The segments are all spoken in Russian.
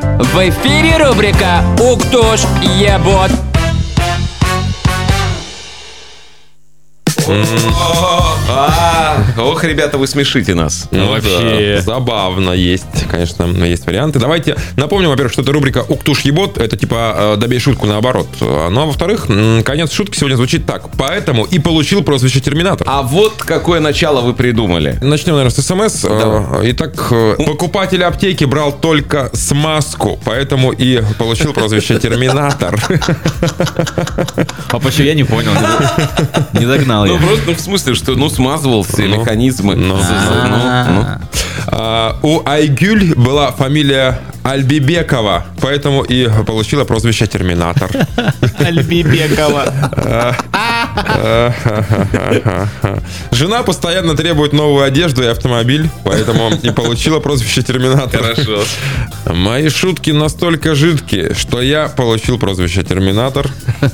В эфире рубрика «Уктуш Ебот». Ох, ребята, вы смешите нас. Вообще забавно. Есть, конечно, есть варианты. Давайте напомним, во-первых, что это рубрика «Уктуш Ебот». Это типа «Добей шутку наоборот». Ну, а во-вторых, конец шутки сегодня звучит так. Поэтому и получил прозвище «Терминатор». А вот какое начало вы придумали. Начнем, наверное, с СМС. Итак, покупатель аптеки брал только смазку, поэтому и получил прозвище «Терминатор». А почему я не понял? Не догнал я. Ну, просто, в смысле, что, смазывал все механизмы. У Айгуль была фамилия Альбибекова, поэтому и получила прозвище «Терминатор». Альбибекова. Жена постоянно требует новую одежду и автомобиль, поэтому и получила прозвище «Терминатор». Хорошо. Мои шутки настолько жидкие, что я получил прозвище «Терминатор».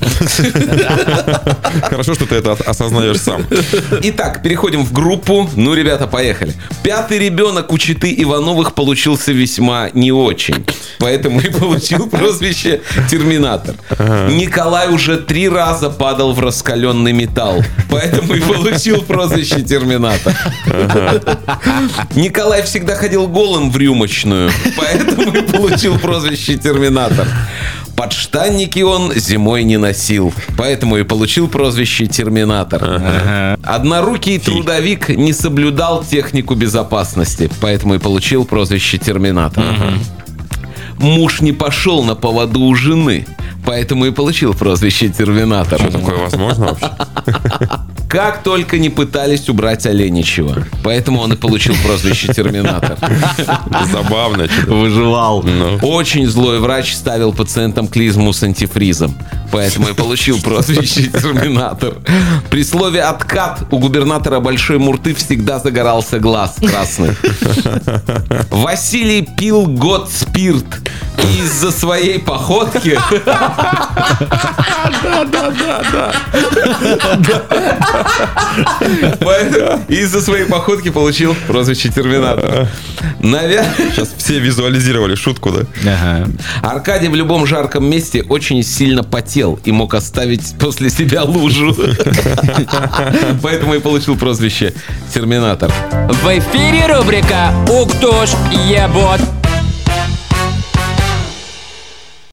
Хорошо, что ты это осознаешь сам. Итак, переходим в группу. Ну, ребята, поехали. 5-й ребенок у Читы Ивановых получился весьма не очень. Поэтому и получил прозвище «Терминатор». Николай уже 3 раза падал в раскаленный металл. Поэтому и получил прозвище «Терминатор». Николай всегда ходил голым в рюмочную. Поэтому и получил прозвище «Терминатор». Подштанники он зимой не носил, поэтому и получил прозвище «Терминатор». Однорукий трудовик не соблюдал технику безопасности, поэтому и получил прозвище «Терминатор». Муж не пошел на поводу у жены, поэтому и получил прозвище «Терминатор». Что такое возможно вообще? Как только не пытались убрать Оленичева, поэтому он и получил прозвище «Терминатор». Забавно. Выживал. Очень злой врач ставил пациентам клизму с антифризом, поэтому и получил прозвище «Терминатор». При слове «откат» у губернатора Большой Мурты всегда загорался глаз красный. Василий пил год спирт и из-за своей походки... Из-за своей походки получил прозвище «Терминатор». Сейчас все визуализировали шутку, да? Ага. Аркадий в любом жарком месте очень сильно потел и мог оставить после себя лужу. Поэтому и получил прозвище «Терминатор». В эфире рубрика «Уктуш Ебот».